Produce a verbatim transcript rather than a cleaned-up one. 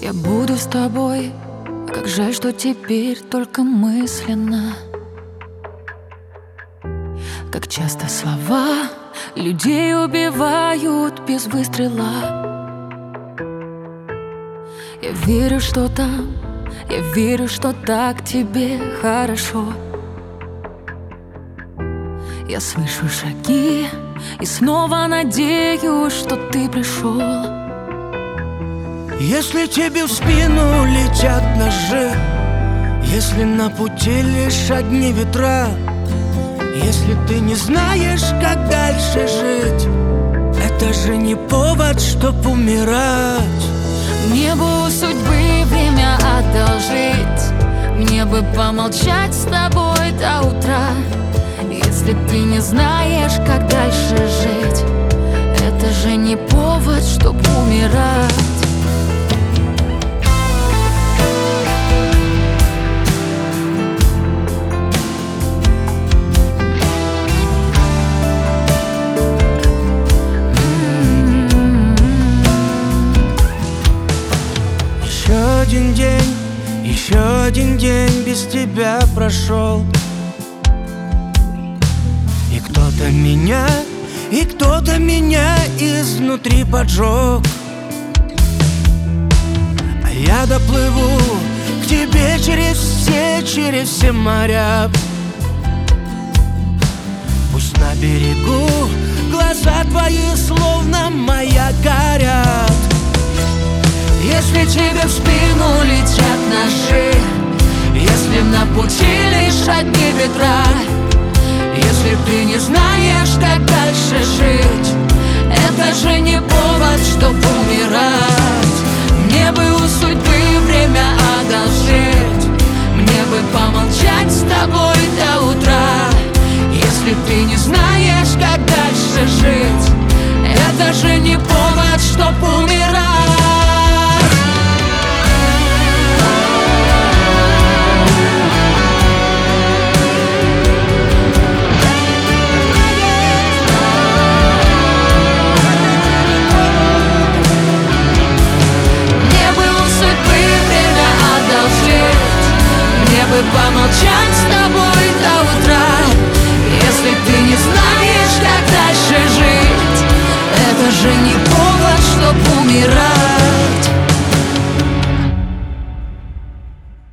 Я буду с тобой, как жаль, что теперь только мысленно. Как часто слова людей убивают без выстрела. Я верю, что там, я верю, что так тебе хорошо. Я слышу шаги и снова надеюсь, что ты пришел. Если тебе в спину летят ножи, если на пути лишь одни ветра, если ты не знаешь, как дальше жить, это же не повод, чтоб умирать. Мне бы у судьбы время одолжить, мне бы помолчать с тобой до утра. Если ты не знаешь, как дальше жить, это же не повод, чтоб умирать. Еще один день, еще один день без тебя прошел. И кто-то меня, и кто-то меня изнутри поджег. А я доплыву к тебе через все, через все моря. Пусть на берегу глаза твои словно маяк горят. Если тебе в спину летят ножи, если на пути лишь одни ветра, если ты не знаешь, как дальше жить, это же не повод, чтоб умирать. Мне бы у судьбы время одолжить, мне бы помолчать с тобой до утра. Если ты не знаешь, как дальше жить, это же не повод, чтоб умирать. Помолчать